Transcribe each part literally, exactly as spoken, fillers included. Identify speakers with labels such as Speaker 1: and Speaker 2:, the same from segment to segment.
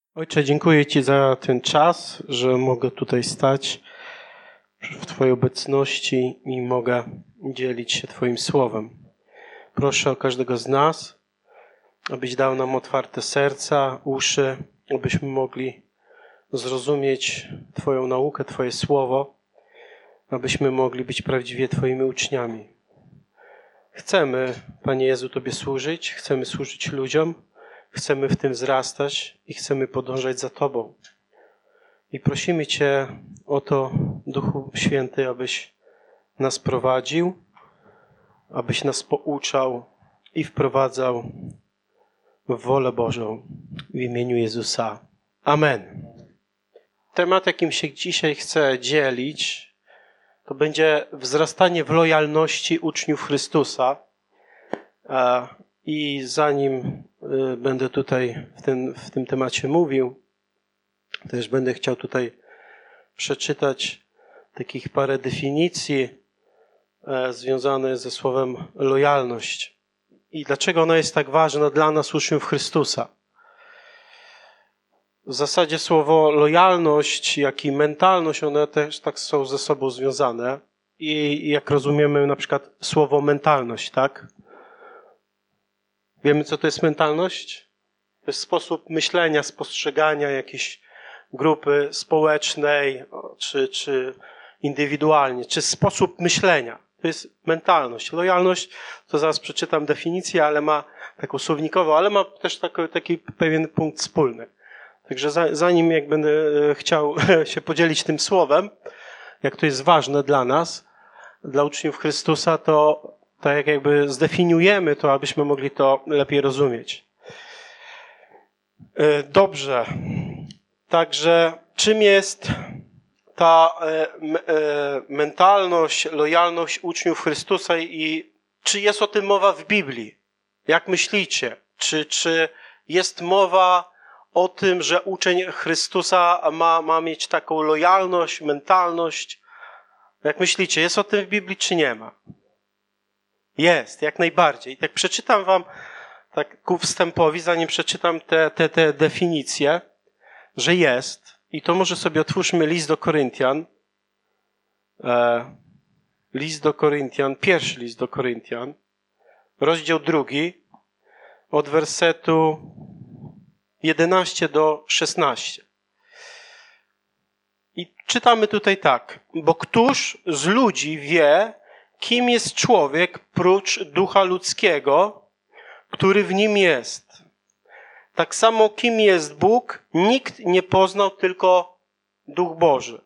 Speaker 1: Ojcze, dziękuję Ci za ten czas, że mogę tutaj stać w Twojej obecności i mogę dzielić się Twoim słowem. Proszę o każdego z nas, abyś dał nam otwarte serca, uszy, abyśmy mogli zrozumieć Twoją naukę, Twoje słowo, abyśmy mogli być prawdziwie Twoimi uczniami. Chcemy, Panie Jezu, Tobie służyć, chcemy służyć ludziom, chcemy w tym wzrastać i chcemy podążać za Tobą. I prosimy Cię o to, Duchu Święty, abyś nas prowadził, abyś nas pouczał i wprowadzał w wolę Bożą w imieniu Jezusa. Amen. Temat, jakim się dzisiaj chcę dzielić, to będzie wzrastanie w lojalności uczniów Chrystusa. I zanim będę tutaj w tym, w tym temacie mówił, też będę chciał tutaj przeczytać takich parę definicji związanych ze słowem lojalność. I dlaczego ona jest tak ważna dla nas, uczniów Chrystusa. W zasadzie słowo lojalność, jak i mentalność, one też tak są ze sobą związane. I jak rozumiemy na przykład słowo mentalność, tak? Wiemy, co to jest mentalność? To jest sposób myślenia, spostrzegania jakiejś grupy społecznej, czy, czy indywidualnie, czy sposób myślenia. To jest mentalność. Lojalność, to zaraz przeczytam definicję, ale ma taką słownikową, ale ma też taki, taki pewien punkt wspólny. Także za, zanim jak będę chciał się podzielić tym słowem, jak to jest ważne dla nas, dla uczniów Chrystusa, to tak jakby zdefiniujemy to, abyśmy mogli to lepiej rozumieć. Dobrze. Także czym jest ta mentalność, lojalność uczniów Chrystusa i czy jest o tym mowa w Biblii? Jak myślicie? Czy, czy jest mowa o tym, że uczeń Chrystusa ma, ma mieć taką lojalność, mentalność? Jak myślicie, jest o tym w Biblii, czy nie ma? Jest, jak najbardziej. Jak przeczytam wam tak ku wstępowi, zanim przeczytam te, te, te definicje, że jest, i to może sobie otwórzmy list do Koryntian, e, list do Koryntian, pierwszy list do Koryntian, rozdział drugi, od wersetu jedenaście do szesnaście. I czytamy tutaj tak. Bo któż z ludzi wie, kim jest człowiek prócz ducha ludzkiego, który w nim jest? Tak samo kim jest Bóg, nikt nie poznał, tylko Duch Boży.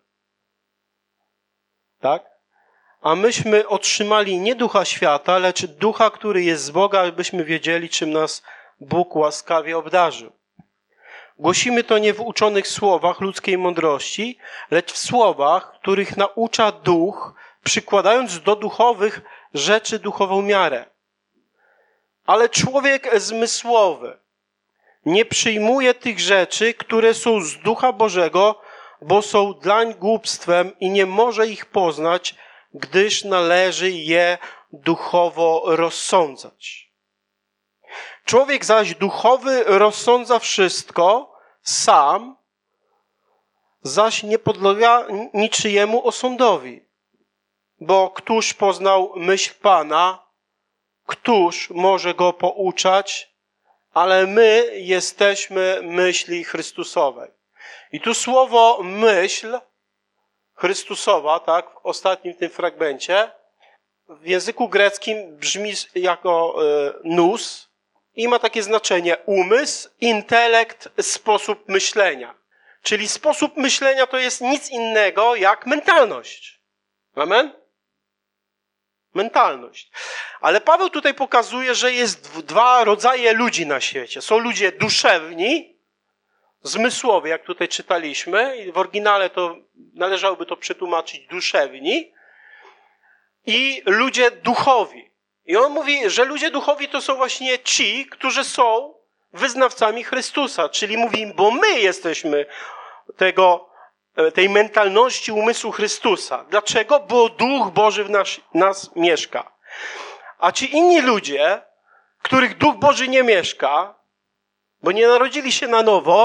Speaker 1: Tak? A myśmy otrzymali nie ducha świata, lecz ducha, który jest z Boga, abyśmy wiedzieli, czym nas Bóg łaskawie obdarzył. Głosimy to nie w uczonych słowach ludzkiej mądrości, lecz w słowach, których naucza Duch, przykładając do duchowych rzeczy duchową miarę. Ale człowiek zmysłowy nie przyjmuje tych rzeczy, które są z Ducha Bożego, bo są dlań głupstwem i nie może ich poznać, gdyż należy je duchowo rozsądzać. Człowiek zaś duchowy rozsądza wszystko sam, zaś nie podlega niczyjemu osądowi. Bo któż poznał myśl Pana, któż może go pouczać, ale my jesteśmy myśli Chrystusowej. I tu słowo myśl Chrystusowa, tak, w ostatnim tym fragmencie, w języku greckim brzmi jako y, nous i ma takie znaczenie umysł, intelekt, sposób myślenia. Czyli sposób myślenia to jest nic innego jak mentalność. Amen? Mentalność. Ale Paweł tutaj pokazuje, że jest dwa rodzaje ludzi na świecie. Są ludzie duszewni, zmysłowi, jak tutaj czytaliśmy, i w oryginale to należałoby to przetłumaczyć duszewni, i ludzie duchowi. I on mówi, że ludzie duchowi to są właśnie ci, którzy są wyznawcami Chrystusa, czyli mówi, bo my jesteśmy tego, tej mentalności umysłu Chrystusa. Dlaczego? Bo Duch Boży w nas, nas mieszka. A ci inni ludzie, których Duch Boży nie mieszka, bo nie narodzili się na nowo,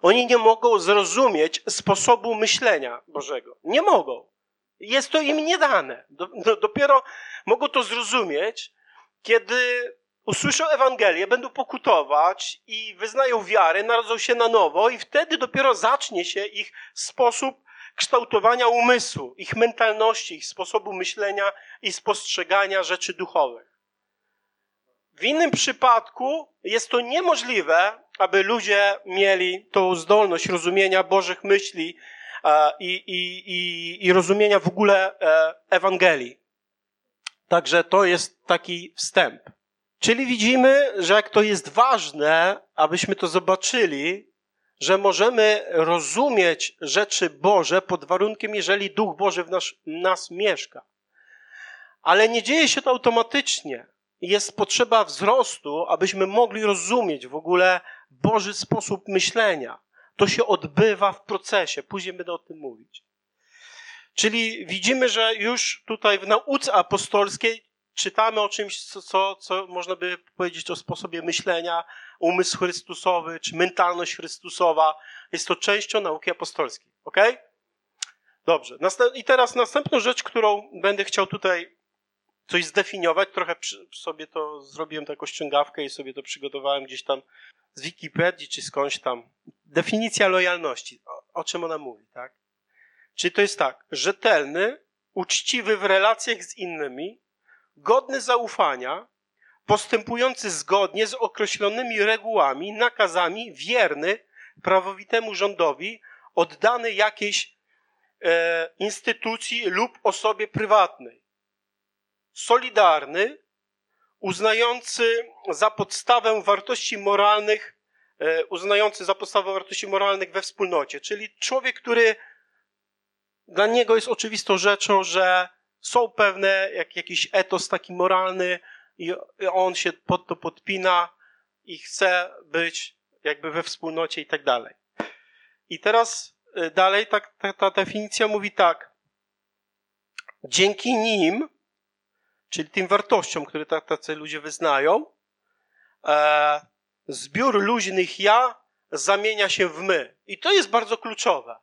Speaker 1: Oni nie mogą zrozumieć sposobu myślenia Bożego. Nie mogą. Jest to im nie dane. Dopiero mogą to zrozumieć, kiedy usłyszą Ewangelię, będą pokutować i wyznają wiarę, narodzą się na nowo i wtedy dopiero zacznie się ich sposób kształtowania umysłu, ich mentalności, ich sposobu myślenia i spostrzegania rzeczy duchowych. W innym przypadku jest to niemożliwe, aby ludzie mieli tą zdolność rozumienia Bożych myśli e, i, i, i, i rozumienia w ogóle e, Ewangelii. Także to jest taki wstęp. Czyli widzimy, że jak to jest ważne, abyśmy to zobaczyli, że możemy rozumieć rzeczy Boże pod warunkiem, jeżeli Duch Boży w nas, nas mieszka. Ale nie dzieje się to automatycznie. Jest potrzeba wzrostu, abyśmy mogli rozumieć w ogóle Boży sposób myślenia. To się odbywa w procesie. Później będę o tym mówić. Czyli widzimy, że już tutaj w nauce apostolskiej czytamy o czymś, co, co, co można by powiedzieć o sposobie myślenia, umysł Chrystusowy, czy mentalność Chrystusowa. Jest to częścią nauki apostolskiej. Ok? Dobrze. I teraz następną rzecz, którą będę chciał tutaj coś zdefiniować. Trochę sobie to zrobiłem, taką ściągawkę i sobie to przygotowałem gdzieś tam z Wikipedii, czy skądś tam. Definicja lojalności. O, o czym ona mówi, tak? Czyli to jest tak. Rzetelny, uczciwy w relacjach z innymi, godny zaufania, postępujący zgodnie z określonymi regułami, nakazami, wierny prawowitemu rządowi, oddany jakiejś e, instytucji lub osobie prywatnej. Solidarny, uznający za podstawę wartości moralnych, e, uznający za podstawę wartości moralnych we wspólnocie. Czyli człowiek, który dla niego jest oczywistą rzeczą, że są pewne, jak jakiś etos taki moralny i on się pod to podpina i chce być jakby we wspólnocie i tak dalej. I teraz dalej ta, ta, ta definicja mówi tak. Dzięki nim, czyli tym wartościom, które tacy ludzie wyznają, e, zbiór luźnych ja zamienia się w my. I to jest bardzo kluczowe.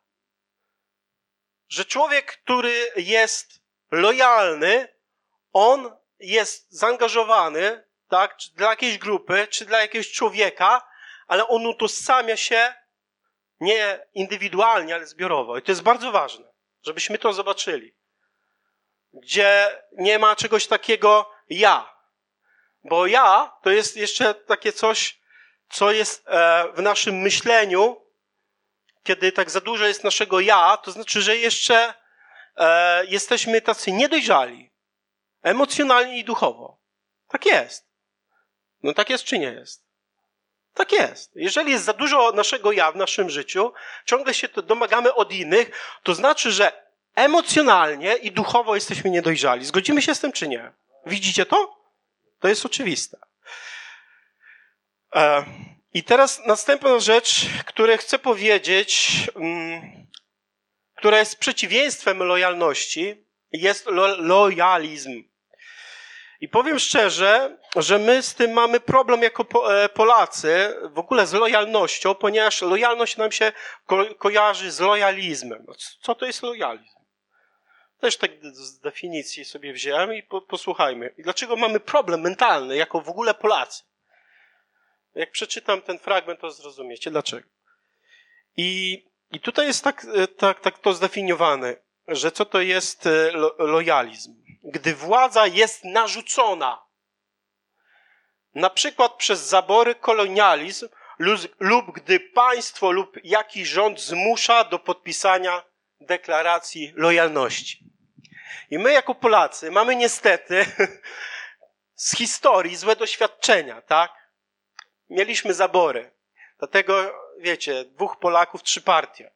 Speaker 1: Że człowiek, który jest lojalny, on jest zaangażowany, tak, czy dla jakiejś grupy, czy dla jakiegoś człowieka, ale on utożsamia się nie indywidualnie, ale zbiorowo. I to jest bardzo ważne, żebyśmy to zobaczyli. Gdzie nie ma czegoś takiego ja. Bo ja to jest jeszcze takie coś, co jest e, w naszym myśleniu, kiedy tak za dużo jest naszego ja, to znaczy, że jeszcze e, jesteśmy tacy niedojrzali. Emocjonalnie i duchowo. Tak jest. No tak jest czy nie jest? Tak jest. Jeżeli jest za dużo naszego ja w naszym życiu, ciągle się to domagamy od innych, to znaczy, że emocjonalnie i duchowo jesteśmy niedojrzali. Zgodzimy się z tym czy nie? Widzicie to? To jest oczywiste. E, I teraz następna rzecz, którą chcę powiedzieć, mm, która jest przeciwieństwem lojalności, jest lo- lojalizm. I powiem szczerze, że my z tym mamy problem jako po, e, Polacy, w ogóle z lojalnością, ponieważ lojalność nam się ko- kojarzy z lojalizmem. Co to jest lojalizm? Też tak z definicji sobie wziąłem i po, posłuchajmy. I dlaczego mamy problem mentalny jako w ogóle Polacy? Jak przeczytam ten fragment, to zrozumiecie dlaczego. I, i tutaj jest tak, tak, tak to zdefiniowane, że co to jest lo, lojalizm. Gdy władza jest narzucona, na przykład przez zabory kolonializm lub, lub gdy państwo lub jakiś rząd zmusza do podpisania deklaracji lojalności. I my jako Polacy mamy niestety z historii złe doświadczenia, tak? Mieliśmy zabory. Dlatego, wiecie, dwóch Polaków, trzy partie.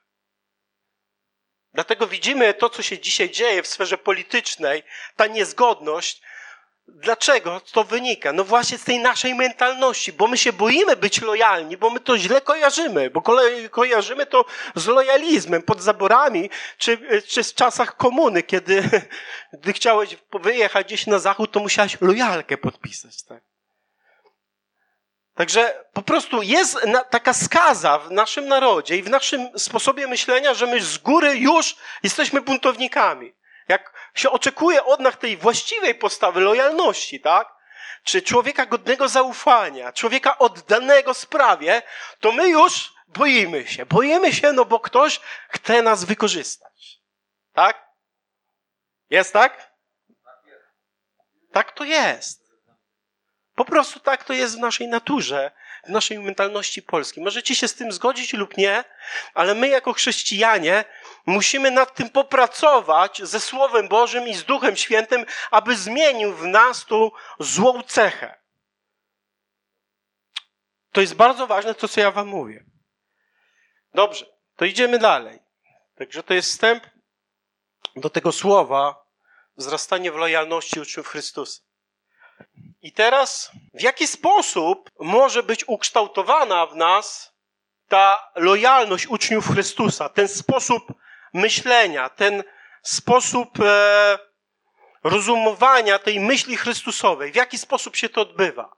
Speaker 1: Dlatego widzimy to, co się dzisiaj dzieje w sferze politycznej, ta niezgodność. Dlaczego to wynika? No właśnie z tej naszej mentalności, bo my się boimy być lojalni, bo my to źle kojarzymy, bo kojarzymy to z lojalizmem, pod zaborami, czy, czy w czasach komuny, kiedy gdy chciałeś wyjechać gdzieś na zachód, to musiałeś lojalkę podpisać, tak? Także po prostu jest na, taka skaza w naszym narodzie i w naszym sposobie myślenia, że my z góry już jesteśmy buntownikami. Jak się oczekuje od nas tej właściwej postawy lojalności, tak? Czy człowieka godnego zaufania, człowieka oddanego sprawie, to my już boimy się. Boimy się, no bo ktoś chce nas wykorzystać. Tak? Jest tak? Tak to jest. Po prostu tak to jest w naszej naturze, w naszej mentalności polskiej. Możecie się z tym zgodzić lub nie, ale my jako chrześcijanie musimy nad tym popracować ze Słowem Bożym i z Duchem Świętym, aby zmienił w nas tą złą cechę. To jest bardzo ważne to, co ja wam mówię. Dobrze, to idziemy dalej. Także to jest wstęp do tego słowa wzrastanie w lojalności uczniów Chrystusa. I teraz, w jaki sposób może być ukształtowana w nas ta lojalność uczniów Chrystusa, ten sposób myślenia, ten sposób e, rozumowania tej myśli Chrystusowej, w jaki sposób się to odbywa?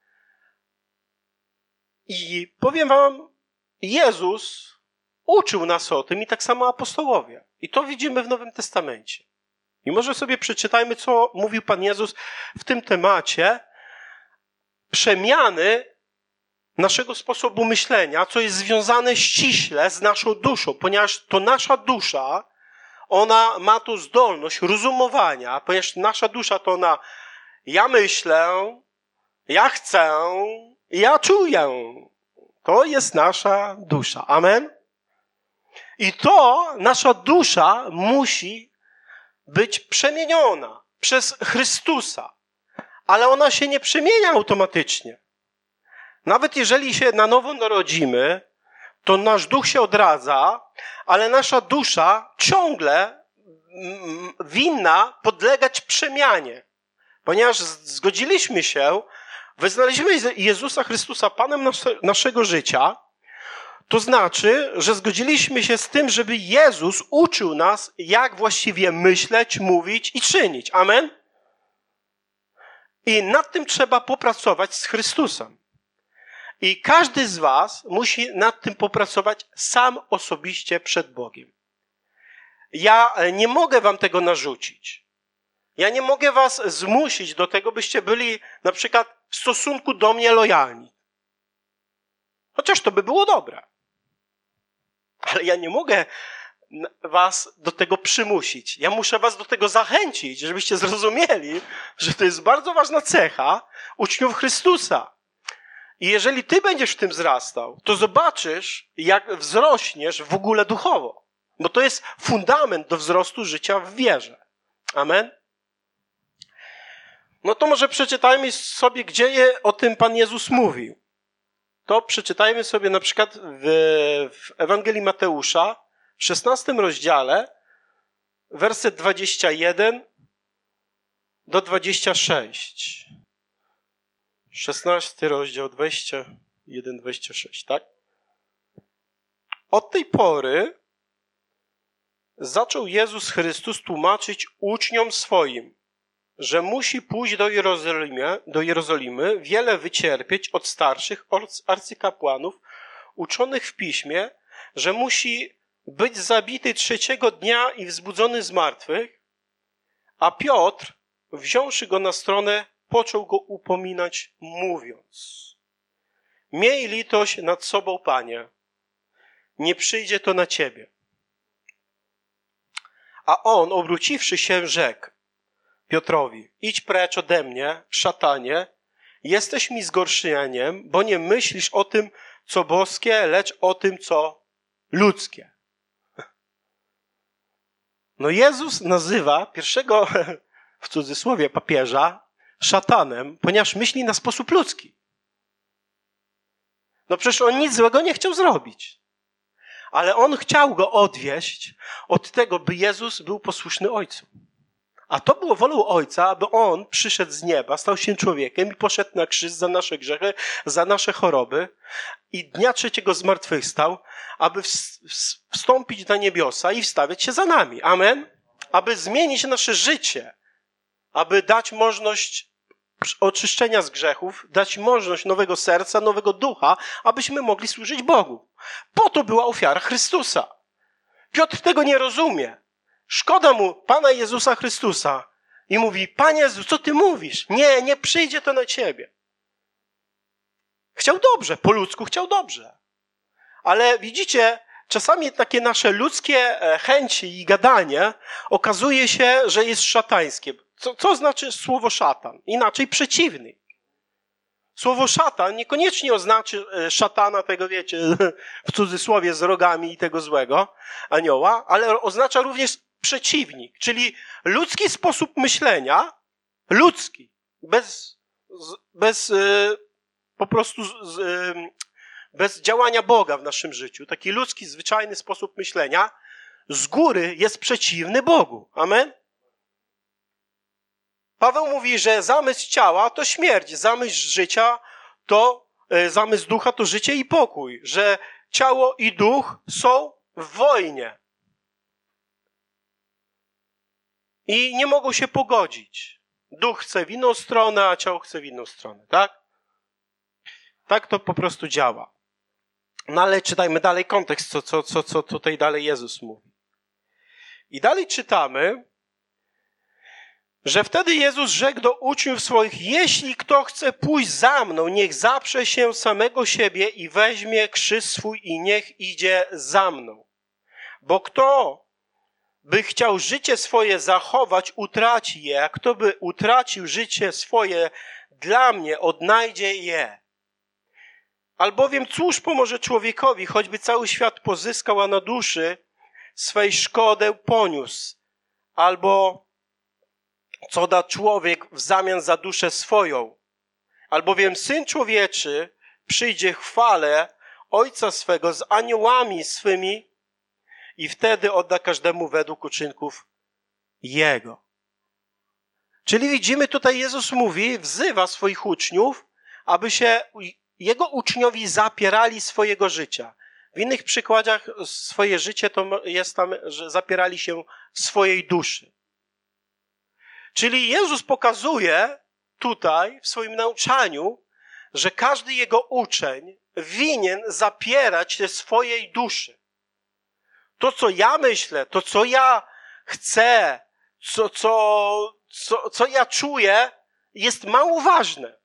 Speaker 1: I powiem wam, Jezus uczył nas o tym i tak samo apostołowie. I to widzimy w Nowym Testamencie. I może sobie przeczytajmy, co mówił Pan Jezus w tym temacie przemiany naszego sposobu myślenia, co jest związane ściśle z naszą duszą, ponieważ to nasza dusza, ona ma tu zdolność rozumowania, ponieważ nasza dusza to ona ja myślę, ja chcę, ja czuję. To jest nasza dusza. Amen? I to nasza dusza musi być przemieniona przez Chrystusa. Ale ona się nie przemienia automatycznie. Nawet jeżeli się na nowo narodzimy, to nasz duch się odradza, ale nasza dusza ciągle winna podlegać przemianie. Ponieważ zgodziliśmy się, wyznaliśmy Jezusa Chrystusa Panem naszego życia, to znaczy, że zgodziliśmy się z tym, żeby Jezus uczył nas, jak właściwie myśleć, mówić i czynić. Amen? I nad tym trzeba popracować z Chrystusem. I każdy z was musi nad tym popracować sam osobiście przed Bogiem. Ja nie mogę wam tego narzucić. Ja nie mogę was zmusić do tego, byście byli na przykład w stosunku do mnie lojalni. Chociaż to by było dobre. Ale ja nie mogę was do tego przymusić. Ja muszę was do tego zachęcić, żebyście zrozumieli, że to jest bardzo ważna cecha uczniów Chrystusa. I jeżeli ty będziesz w tym wzrastał, to zobaczysz, jak wzrośniesz w ogóle duchowo. Bo to jest fundament do wzrostu życia w wierze. Amen? No to może przeczytajmy sobie, gdzie je o tym Pan Jezus mówił. To przeczytajmy sobie na przykład w, w Ewangelii Mateusza, w szesnastym rozdziale, werset dwudziesty pierwszy do dwudziestego szóstego. szesnasty rozdział, dwudziesty pierwszy, dwudziesty szósty, tak? Od tej pory zaczął Jezus Chrystus tłumaczyć uczniom swoim, że musi pójść do Jerozolimy, do Jerozolimy, wiele wycierpieć od starszych arcykapłanów, uczonych w piśmie, że musi być zabity trzeciego dnia i wzbudzony z martwych, a Piotr, wziąwszy go na stronę, począł go upominać, mówiąc: miej litość nad sobą, Panie, nie przyjdzie to na ciebie. A on, obróciwszy się, rzekł Piotrowi: idź precz ode mnie, szatanie, jesteś mi zgorszeniem, bo nie myślisz o tym, co boskie, lecz o tym, co ludzkie. No Jezus nazywa pierwszego, w cudzysłowie, papieża szatanem, ponieważ myśli na sposób ludzki. No przecież on nic złego nie chciał zrobić. Ale on chciał go odwieść od tego, by Jezus był posłuszny Ojcu. A to było wolą Ojca, aby On przyszedł z nieba, stał się człowiekiem i poszedł na krzyż za nasze grzechy, za nasze choroby i dnia trzeciego zmartwychwstał, aby wstąpić na niebiosa i wstawiać się za nami. Amen? Aby zmienić nasze życie, aby dać możliwość oczyszczenia z grzechów, dać możliwość nowego serca, nowego ducha, abyśmy mogli służyć Bogu. Po to była ofiara Chrystusa. Piotr tego nie rozumie. Szkoda mu Pana Jezusa Chrystusa. I mówi, Panie Jezu, co Ty mówisz? Nie, nie przyjdzie to na Ciebie. Chciał dobrze, po ludzku chciał dobrze. Ale widzicie, czasami takie nasze ludzkie chęci i gadanie okazuje się, że jest szatańskie. Co, co znaczy słowo szatan? Inaczej przeciwny. Słowo szatan niekoniecznie oznaczy szatana tego, wiecie, w cudzysłowie z rogami i tego złego anioła, ale oznacza również przeciwnik, czyli ludzki sposób myślenia, ludzki, bez, bez po prostu bez działania Boga w naszym życiu, taki ludzki, zwyczajny sposób myślenia z góry jest przeciwny Bogu. Amen? Paweł mówi, że zamysł ciała to śmierć, zamysł życia to, zamysł ducha to życie i pokój, że ciało i duch są w wojnie. I nie mogą się pogodzić. Duch chce w inną stronę, a ciało chce w inną stronę, tak? Tak to po prostu działa. No ale czytajmy dalej kontekst, co, co, co, co tutaj dalej Jezus mówi. I dalej czytamy, że wtedy Jezus rzekł do uczniów swoich, jeśli kto chce pójść za mną, niech zaprze się samego siebie i weźmie krzyż swój i niech idzie za mną. Bo kto by chciał życie swoje zachować, utraci je, a kto by utracił życie swoje dla mnie, odnajdzie je. Albowiem cóż pomoże człowiekowi, choćby cały świat pozyskał, a na duszy swej szkodę poniósł? Albo co da człowiek w zamian za duszę swoją? Albowiem Syn Człowieczy przyjdzie w chwale Ojca swego z aniołami swymi i wtedy odda każdemu według uczynków Jego. Czyli widzimy tutaj, Jezus mówi, wzywa swoich uczniów, aby się Jego uczniowie zapierali swojego życia. W innych przykładach swoje życie to jest tam, że zapierali się swojej duszy. Czyli Jezus pokazuje tutaj w swoim nauczaniu, że każdy Jego uczeń winien zapierać się swojej duszy. To, co ja myślę, to, co ja chcę, co, co, co, co ja czuję, jest mało ważne.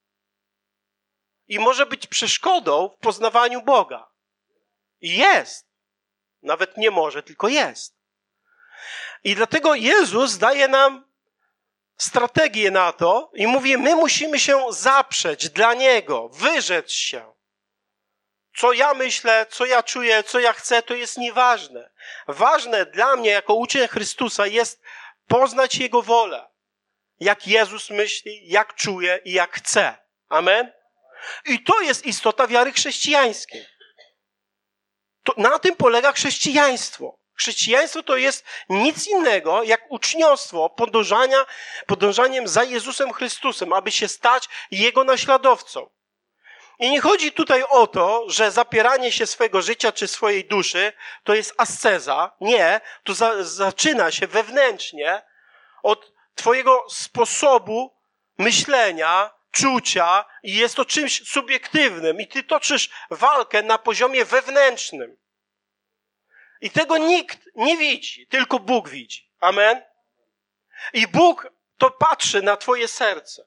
Speaker 1: I może być przeszkodą w poznawaniu Boga. I jest. Nawet nie może, tylko jest. I dlatego Jezus daje nam strategię na to i mówi, my musimy się zaprzeć dla Niego, wyrzec się. Co ja myślę, co ja czuję, co ja chcę, to jest nieważne. Ważne dla mnie jako uczeń Chrystusa jest poznać Jego wolę. Jak Jezus myśli, jak czuje i jak chce. Amen? I to jest istota wiary chrześcijańskiej. To, na tym polega chrześcijaństwo. Chrześcijaństwo to jest nic innego jak uczniostwo, podążania, podążaniem za Jezusem Chrystusem, aby się stać Jego naśladowcą. I nie chodzi tutaj o to, że zapieranie się swojego życia czy swojej duszy to jest asceza. Nie, to za, zaczyna się wewnętrznie od twojego sposobu myślenia, czucia i jest to czymś subiektywnym i ty toczysz walkę na poziomie wewnętrznym. I tego nikt nie widzi, tylko Bóg widzi. Amen? I Bóg to patrzy na twoje serce.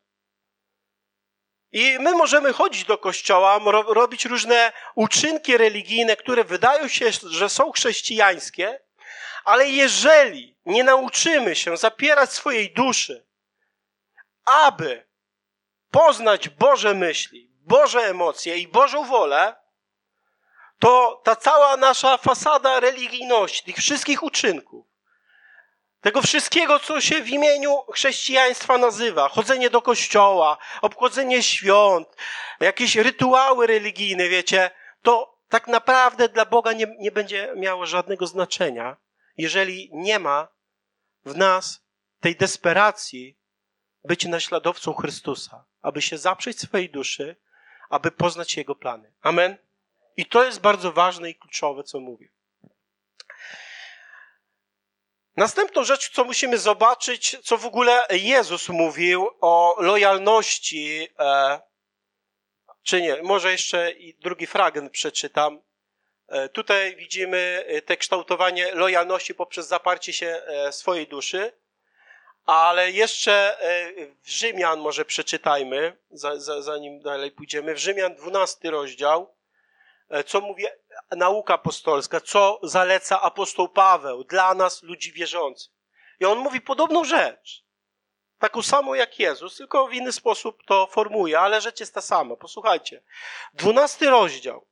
Speaker 1: I my możemy chodzić do kościoła, robić różne uczynki religijne, które wydają się, że są chrześcijańskie, ale jeżeli nie nauczymy się zapierać swojej duszy, aby poznać Boże myśli, Boże emocje i Bożą wolę, to ta cała nasza fasada religijności, tych wszystkich uczynków, tego wszystkiego, co się w imieniu chrześcijaństwa nazywa, chodzenie do kościoła, obchodzenie świąt, jakieś rytuały religijne, wiecie, to tak naprawdę dla Boga nie, nie będzie miało żadnego znaczenia, jeżeli nie ma w nas tej desperacji być naśladowcą Chrystusa, aby się zaprzeć swojej duszy, aby poznać Jego plany. Amen? I to jest bardzo ważne i kluczowe, co mówię. Następną rzecz, co musimy zobaczyć, co w ogóle Jezus mówił o lojalności, e, czy nie, może jeszcze i drugi fragment przeczytam. E, tutaj widzimy te kształtowanie lojalności poprzez zaparcie się e, swojej duszy, ale jeszcze e, w Rzymian może przeczytajmy, za, za, zanim dalej pójdziemy, w Rzymian dwunasty rozdział, e, co mówi nauka apostolska, co zaleca apostoł Paweł dla nas, ludzi wierzących. I on mówi podobną rzecz. Taką samą jak Jezus, tylko w inny sposób to formuje, ale rzecz jest ta sama. Posłuchajcie. Dwunasty rozdział.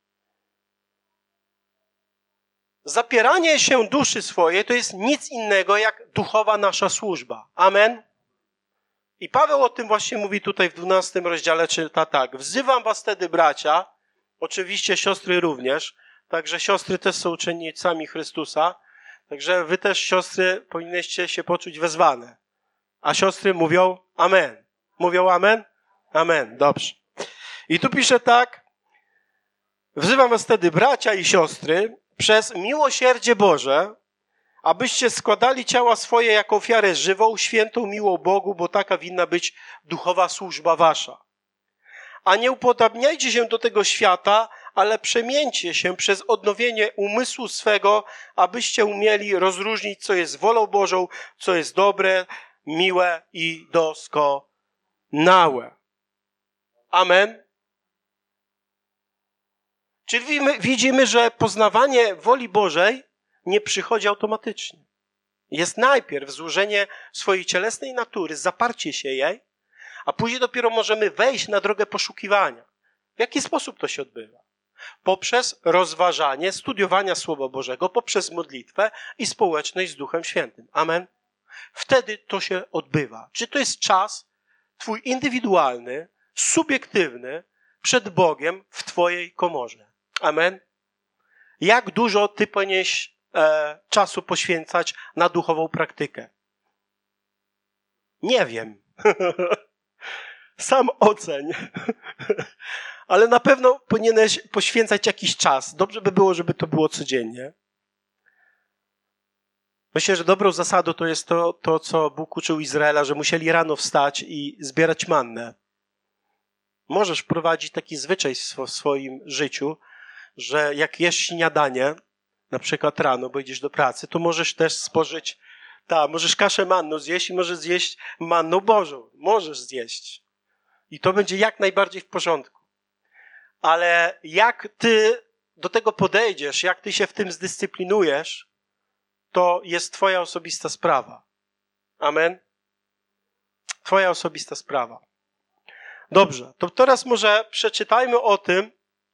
Speaker 1: Zapieranie się duszy swojej to jest nic innego jak duchowa nasza służba. Amen. I Paweł o tym właśnie mówi tutaj w dwunastym rozdziale, czyta tak. Wzywam was wtedy, bracia, oczywiście siostry również, także siostry też są uczennicami Chrystusa, także wy też, siostry, powinnyście się poczuć wezwane. A siostry mówią amen. Mówią amen? Amen, dobrze. I tu pisze tak. Wzywam was wtedy, bracia i siostry, przez miłosierdzie Boże, abyście składali ciała swoje jako ofiarę żywą, świętą, miłą Bogu, bo taka winna być duchowa służba wasza. A nie upodabniajcie się do tego świata, ale przemieńcie się przez odnowienie umysłu swego, abyście umieli rozróżnić, co jest wolą Bożą, co jest dobre, miłe i doskonałe. Amen. Czyli widzimy, że poznawanie woli Bożej nie przychodzi automatycznie. Jest najpierw złożenie swojej cielesnej natury, zaparcie się jej, a później dopiero możemy wejść na drogę poszukiwania. W jaki sposób to się odbywa? Poprzez rozważanie, studiowania Słowa Bożego, poprzez modlitwę i społeczność z Duchem Świętym. Amen. Wtedy to się odbywa. Czy to jest czas twój indywidualny, subiektywny przed Bogiem w twojej komorze. Amen. Jak dużo ty powinieneś e, czasu poświęcać na duchową praktykę? Nie wiem. Sam oceń. Ale na pewno powinieneś poświęcać jakiś czas. Dobrze by było, żeby to było codziennie. Myślę, że dobrą zasadą to jest to, to, co Bóg uczył Izraela, że musieli rano wstać i zbierać mannę. Możesz wprowadzić taki zwyczaj w swoim życiu, że jak jesz śniadanie, na przykład rano, bo idziesz do pracy, to możesz też spożyć, tak, możesz kaszę manną zjeść i możesz zjeść manną Bożą. Możesz zjeść. I to będzie jak najbardziej w porządku. Ale jak ty do tego podejdziesz, jak ty się w tym zdyscyplinujesz, to jest twoja osobista sprawa. Amen? Twoja osobista sprawa. Dobrze, to teraz może przeczytajmy o tym,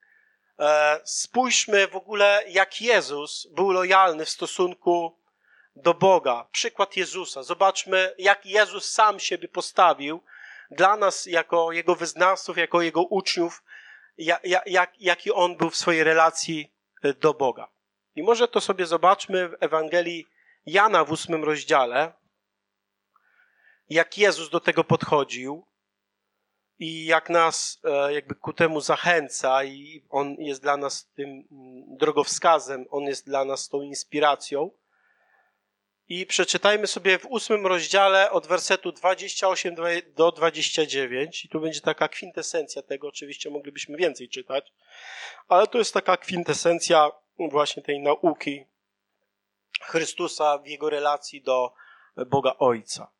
Speaker 1: e, spójrzmy w ogóle, jak Jezus był lojalny w stosunku do Boga. Przykład Jezusa. Zobaczmy, jak Jezus sam siebie postawił dla nas jako Jego wyznawców, jako Jego uczniów, jak, jak, jaki On był w swojej relacji do Boga. I może to sobie zobaczmy w Ewangelii Jana w ósmym rozdziale, jak Jezus do tego podchodził i jak nas jakby ku temu zachęca i On jest dla nas tym drogowskazem, On jest dla nas tą inspiracją. I przeczytajmy sobie w ósmym rozdziale od wersetu dwudziestego ósmego do dwudziestego dziewiątego. I tu będzie taka kwintesencja tego, oczywiście moglibyśmy więcej czytać, ale to jest taka kwintesencja właśnie tej nauki Chrystusa w Jego relacji do Boga Ojca.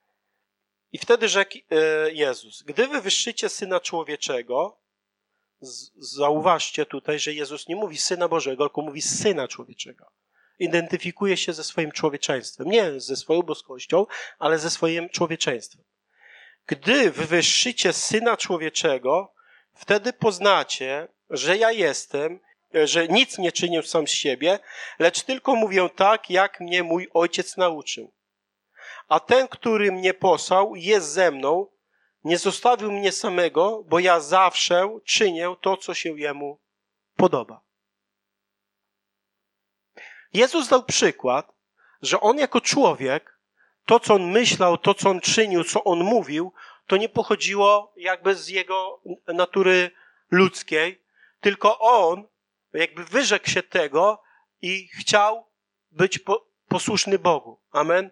Speaker 1: I wtedy rzekł Jezus, gdy wy wywyższycie Syna Człowieczego, zauważcie tutaj, że Jezus nie mówi Syna Bożego, tylko mówi Syna Człowieczego. Identyfikuje się ze swoim człowieczeństwem. Nie ze swoją boskością, ale ze swoim człowieczeństwem. Gdy wywyższycie Syna Człowieczego, wtedy poznacie, że ja jestem, że nic nie czynię sam z siebie, lecz tylko mówię tak, jak mnie mój Ojciec nauczył. A ten, który mnie posłał, jest ze mną, nie zostawił mnie samego, bo ja zawsze czynię to, co się Jemu podoba. Jezus dał przykład, że On jako człowiek, to co On myślał, to co On czynił, co On mówił, to nie pochodziło jakby z Jego natury ludzkiej, tylko On jakby wyrzekł się tego i chciał być po, posłuszny Bogu. Amen.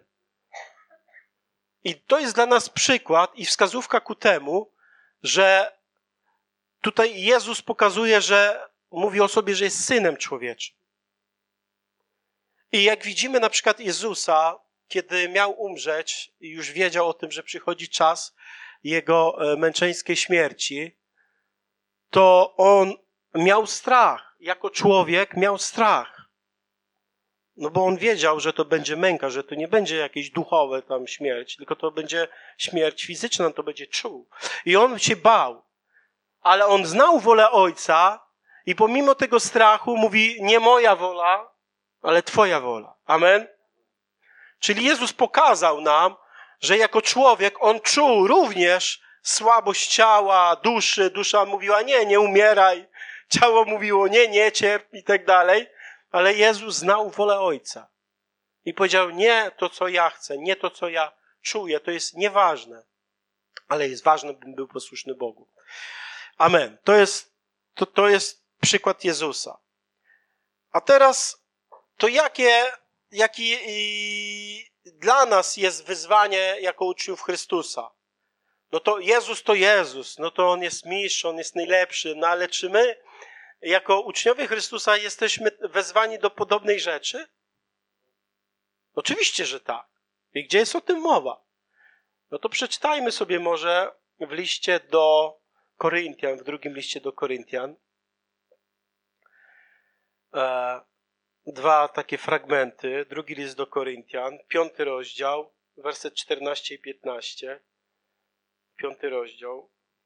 Speaker 1: I to jest dla nas przykład i wskazówka ku temu, że tutaj Jezus pokazuje, że mówi o sobie, że jest Synem Człowieczym. I jak widzimy na przykład Jezusa, kiedy miał umrzeć i już wiedział o tym, że przychodzi czas Jego męczeńskiej śmierci, to On miał strach. Jako człowiek miał strach. No bo On wiedział, że to będzie męka, że to nie będzie jakieś duchowe tam śmierć, tylko to będzie śmierć fizyczna, on to będzie czuł. I On się bał. Ale On znał wolę Ojca i pomimo tego strachu mówi, nie moja wola, ale Twoja wola. Amen? Czyli Jezus pokazał nam, że jako człowiek On czuł również słabość ciała, duszy. Dusza mówiła, nie, nie umieraj. Ciało mówiło, nie, nie cierp i tak dalej. Ale Jezus znał wolę Ojca. I powiedział, nie to, co ja chcę, nie to, co ja czuję. To jest nieważne. Ale jest ważne, bym był posłuszny Bogu. Amen. To jest, to, to jest przykład Jezusa. A teraz to jakie, jaki i dla nas jest wyzwanie jako uczniów Chrystusa? No to Jezus to Jezus, no to On jest mistrz, On jest najlepszy, no ale czy my jako uczniowie Chrystusa jesteśmy wezwani do podobnej rzeczy? Oczywiście, że tak. I gdzie jest o tym mowa? No to przeczytajmy sobie może w liście do Koryntian, w drugim liście do Koryntian. E, dwa takie fragmenty. Drugi list do Koryntian, piąty rozdział, werset czternaście i piętnaście. Piąty rozdział.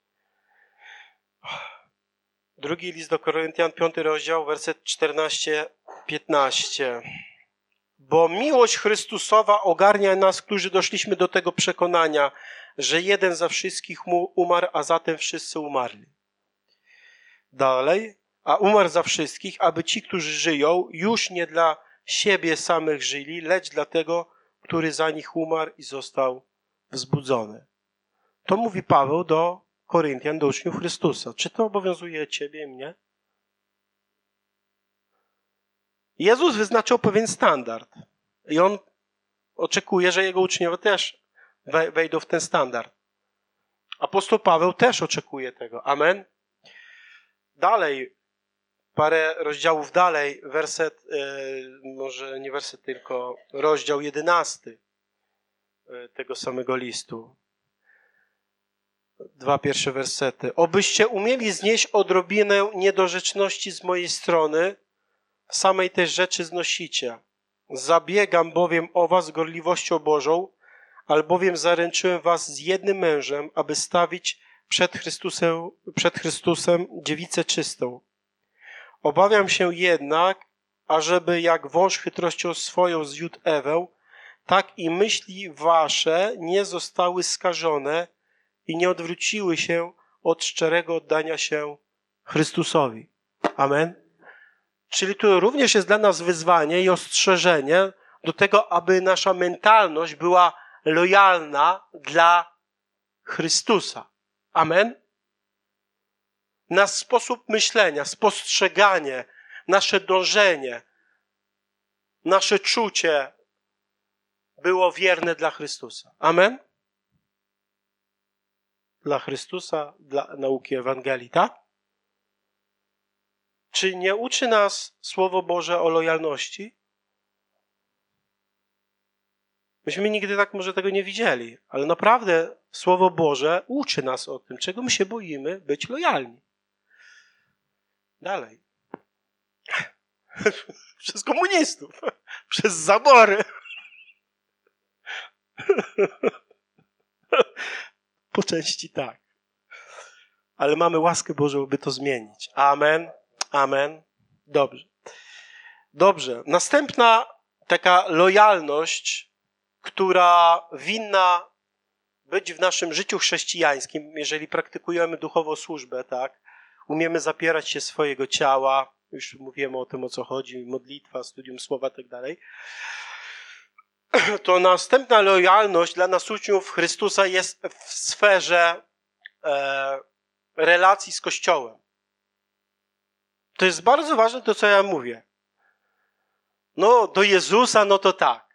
Speaker 1: Drugi list do Koryntian, piąty rozdział, werset czternaście piętnaście. Bo miłość Chrystusowa ogarnia nas, którzy doszliśmy do tego przekonania, że jeden za wszystkich mu umarł, a zatem wszyscy umarli. Dalej, a umarł za wszystkich, aby ci, którzy żyją, już nie dla siebie samych żyli, lecz dla tego, który za nich umarł i został wzbudzony. To mówi Paweł do Koryntian, do uczniów Chrystusa. Czy to obowiązuje ciebie i mnie? Jezus wyznaczył pewien standard i On oczekuje, że Jego uczniowie też wejdą w ten standard. Apostoł Paweł też oczekuje tego. Amen? Dalej, parę rozdziałów dalej, werset, yy, może nie werset, tylko rozdział jedenasty yy, tego samego listu. Dwa pierwsze wersety. Obyście umieli znieść odrobinę niedorzeczności z mojej strony, samej też rzeczy znosicie. Zabiegam bowiem o was gorliwością Bożą, albowiem zaręczyłem was z jednym mężem, aby stawić przed Chrystusem, przed Chrystusem dziewicę czystą. Obawiam się jednak, ażeby jak wąż chytrością swoją zwiódł Ewę, tak i myśli wasze nie zostały skażone i nie odwróciły się od szczerego oddania się Chrystusowi. Amen. Czyli tu również jest dla nas wyzwanie i ostrzeżenie do tego, aby nasza mentalność była lojalna dla Chrystusa. Amen? Nasz sposób myślenia, spostrzeganie, nasze dążenie, nasze czucie było wierne dla Chrystusa. Amen? Dla Chrystusa, dla nauki Ewangelii, tak? Czy nie uczy nas Słowo Boże o lojalności? Myśmy nigdy tak może tego nie widzieli, ale naprawdę Słowo Boże uczy nas o tym, czego my się boimy, być lojalni. Dalej. Przez komunistów, przez zabory. Po części tak. Ale mamy łaskę Bożą, by to zmienić. Amen. Amen. Dobrze. Dobrze. Następna taka lojalność, która winna być w naszym życiu chrześcijańskim, jeżeli praktykujemy duchową służbę, tak? Umiemy zapierać się swojego ciała, już mówiłem o tym, o co chodzi, modlitwa, studium słowa, tak dalej. To następna lojalność dla nas uczniów Chrystusa jest w sferze e, relacji z Kościołem. To jest bardzo ważne to, co ja mówię. No, do Jezusa, no to tak.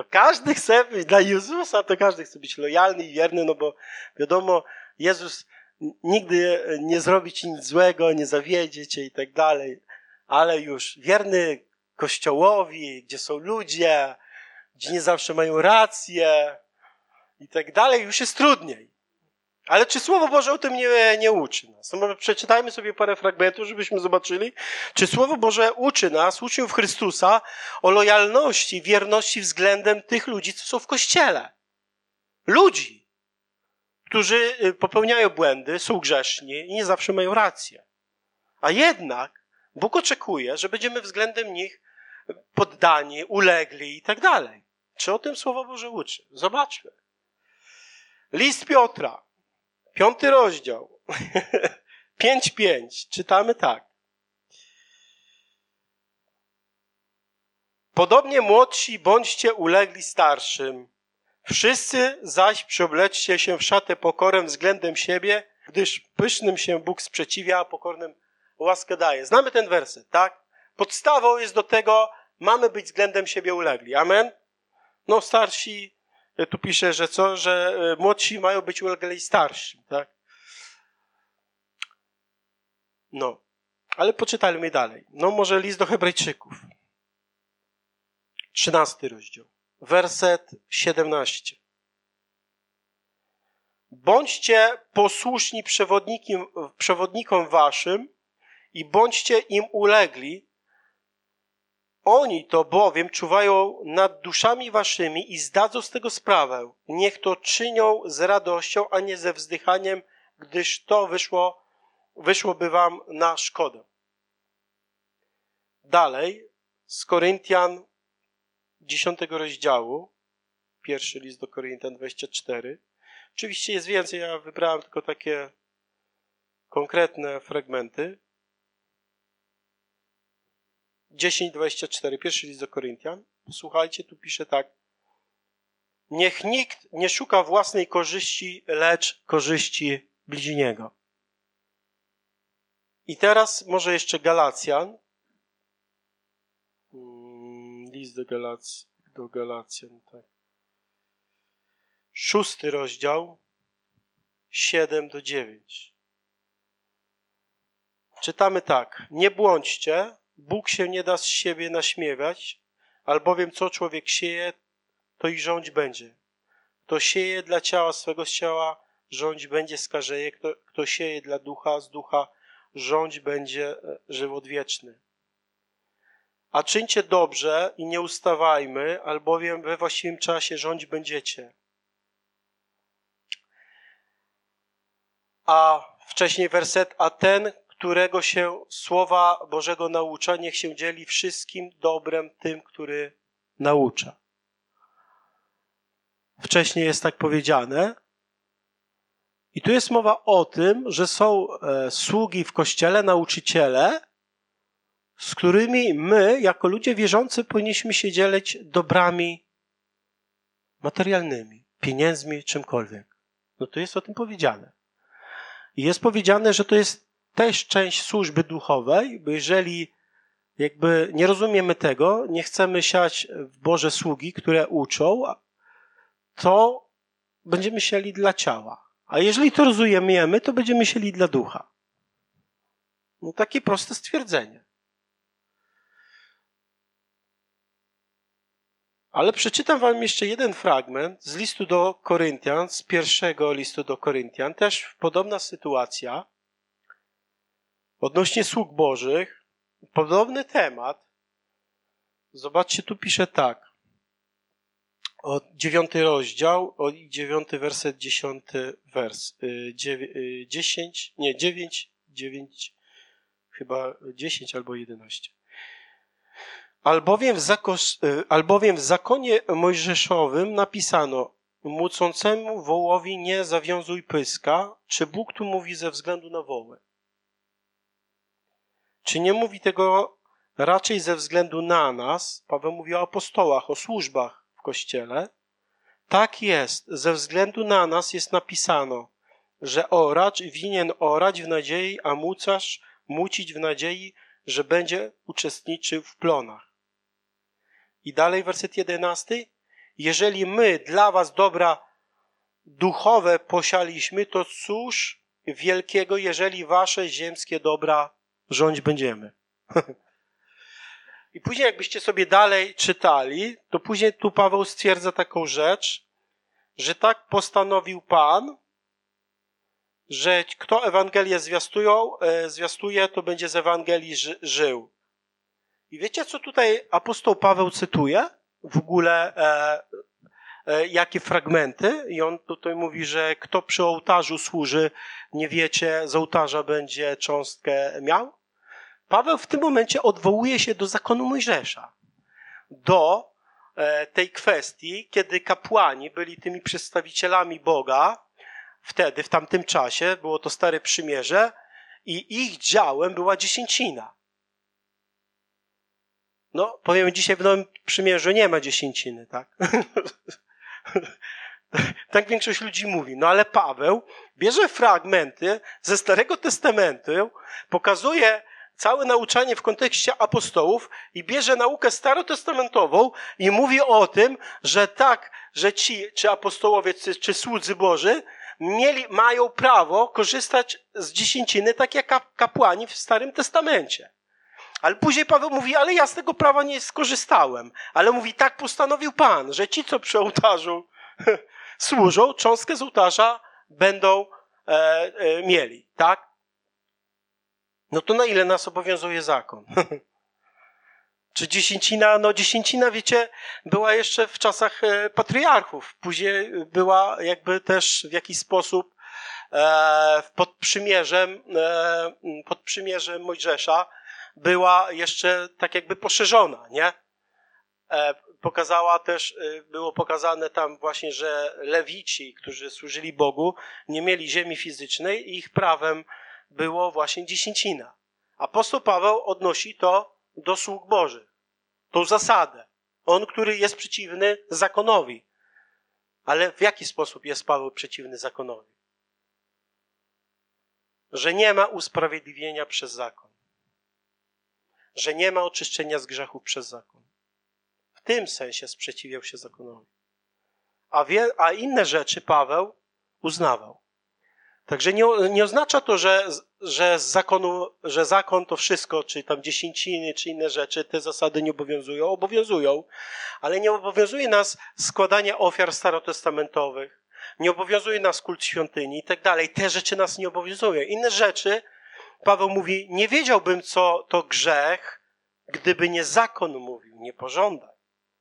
Speaker 1: To każdy chce być, dla Jezusa to każdy chce być lojalny i wierny, no bo wiadomo, Jezus nigdy nie zrobi ci nic złego, nie zawiedzie cię i tak dalej, ale już wierny Kościołowi, gdzie są ludzie, gdzie nie zawsze mają rację i tak dalej, już jest trudniej. Ale czy Słowo Boże o tym nie, nie uczy nas? No może przeczytajmy sobie parę fragmentów, żebyśmy zobaczyli, czy Słowo Boże uczy nas, uczniów Chrystusa, o lojalności, wierności względem tych ludzi, co są w Kościele. Ludzi, którzy popełniają błędy, są grzeszni i nie zawsze mają rację. A jednak Bóg oczekuje, że będziemy względem nich poddani, ulegli i tak dalej. Czy o tym Słowo Boże uczy? Zobaczmy. List Piotra, piąty rozdział, pięć pięć, czytamy tak. Podobnie młodsi bądźcie ulegli starszym. Wszyscy zaś przyobleczcie się w szatę pokorę względem siebie, gdyż pysznym się Bóg sprzeciwia, a pokornym łaskę daje. Znamy ten werset, tak? Podstawą jest do tego, mamy być względem siebie ulegli. Amen? No starsi, tu pisze, że co? Że młodsi mają być ulegli starszym, tak? No, ale poczytajmy dalej. No może list do Hebrajczyków. Trzynasty rozdział. Werset siedemnasty. Bądźcie posłuszni przewodnikiem, przewodnikom waszym i bądźcie im ulegli. Oni to bowiem czuwają nad duszami waszymi i zdadzą z tego sprawę. Niech to czynią z radością, a nie ze wzdychaniem, gdyż to wyszło, wyszłoby wam na szkodę. Dalej, z Koryntian dziesiątego rozdziału, pierwszy list do Koryntian dwadzieścia cztery. Oczywiście jest więcej, ja wybrałem tylko takie konkretne fragmenty. dziesięć dwadzieścia cztery, pierwszy list do Koryntian. Słuchajcie, tu pisze tak. Niech nikt nie szuka własnej korzyści, lecz korzyści bliźniego. I teraz może jeszcze Galacjan. List do, Galac, do Galacjan, tak. Szósty rozdział, siedem do dziewięć. Czytamy tak. Nie błądźcie, Bóg się nie da z siebie naśmiewać, albowiem co człowiek sieje, to i rządź będzie. Kto sieje dla ciała swego, z ciała rządź będzie skarżeje. Kto, kto sieje dla ducha, z ducha rządź będzie żywot wieczny. A czyńcie dobrze i nie ustawajmy, albowiem we właściwym czasie rządź będziecie. A wcześniej werset, a ten, którego się Słowa Bożego naucza, niech się dzieli wszystkim dobrem tym, który naucza. Wcześniej jest tak powiedziane. I tu jest mowa o tym, że są e, sługi w Kościele, nauczyciele, z którymi my, jako ludzie wierzący, powinniśmy się dzielić dobrami materialnymi, pieniędzmi, czymkolwiek. No to jest o tym powiedziane. I jest powiedziane, że to jest też część służby duchowej, bo jeżeli jakby nie rozumiemy tego, nie chcemy siać w Boże sługi, które uczą, to będziemy siali dla ciała. A jeżeli to rozumiemy, to będziemy siali dla ducha. No takie proste stwierdzenie. Ale przeczytam wam jeszcze jeden fragment z listu do Koryntian, z pierwszego listu do Koryntian. Też podobna sytuacja. Odnośnie sług bożych. Podobny temat. Zobaczcie, tu pisze tak. O dziewiąty rozdział, o dziewiąty werset, dziesiąty wers. Dziesięć, nie, dziewięć, dziewięć, chyba dziesięć albo jedenaście. Albowiem w, zakos, albowiem w zakonie mojżeszowym napisano, młócącemu wołowi nie zawiązuj pyska. Czy Bóg tu mówi ze względu na woły? Czy nie mówi tego raczej ze względu na nas? Paweł mówi o apostołach, o służbach w Kościele. Tak jest, ze względu na nas jest napisano, że oracz winien orać w nadziei, a młócarz młócić w nadziei, że będzie uczestniczył w plonach. I dalej werset jedenasty. jeżeli my dla was dobra duchowe posialiśmy, to cóż wielkiego, jeżeli wasze ziemskie dobra rządź będziemy. I później jakbyście sobie dalej czytali, to później tu Paweł stwierdza taką rzecz, że tak postanowił Pan, że kto Ewangelię zwiastują, e, zwiastuje, to będzie z Ewangelii ży, żył. I wiecie, co tutaj apostoł Paweł cytuje? W ogóle e, e, jakie fragmenty? I on tutaj mówi, że kto przy ołtarzu służy, nie wiecie, z ołtarza będzie cząstkę miał. Paweł w tym momencie odwołuje się do zakonu Mojżesza. Do e, tej kwestii, kiedy kapłani byli tymi przedstawicielami Boga, wtedy, w tamtym czasie, było to Stare Przymierze i ich działem była dziesięcina. No, powiem, dzisiaj w Nowym Przymierzu nie ma dziesięciny, tak? Tak większość ludzi mówi. No ale Paweł bierze fragmenty ze Starego Testamentu, pokazuje całe nauczanie w kontekście apostołów i bierze naukę starotestamentową i mówi o tym, że tak, że ci, czy apostołowie, czy, czy słudzy Boży, mieli, mają prawo korzystać z dziesięciny, tak jak kapłani w Starym Testamencie. Ale później Paweł mówi, ale ja z tego prawa nie skorzystałem. Ale mówi, tak postanowił Pan, że ci, co przy ołtarzu służą, cząstkę z ołtarza będą e, e, mieli, tak? No to na ile nas obowiązuje zakon? Czy dziesięcina? No dziesięcina, wiecie, była jeszcze w czasach e, patriarchów. Później była jakby też w jakiś sposób e, pod przymierzem, e, pod przymierzem Mojżesza była jeszcze tak jakby poszerzona, nie? E, pokazała też, e, było pokazane tam właśnie, że Lewici, którzy służyli Bogu, nie mieli ziemi fizycznej i ich prawem było właśnie dziesięcina. Apostoł Paweł odnosi to do sług Bożych. Tą zasadę. On, który jest przeciwny zakonowi. Ale w jaki sposób jest Paweł przeciwny zakonowi? Że nie ma usprawiedliwienia przez zakon. Że nie ma oczyszczenia z grzechów przez zakon. W tym sensie sprzeciwiał się zakonowi. A, wie, a inne rzeczy Paweł uznawał. Także nie, nie oznacza to, że, że, z zakonu, że zakon to wszystko, czy tam dziesięciny, czy inne rzeczy, te zasady nie obowiązują. Obowiązują, ale nie obowiązuje nas składanie ofiar starotestamentowych, nie obowiązuje nas kult świątyni i tak dalej. Te rzeczy nas nie obowiązują. Inne rzeczy, Paweł mówi, nie wiedziałbym, co to grzech, gdyby nie zakon mówił, nie pożądaj.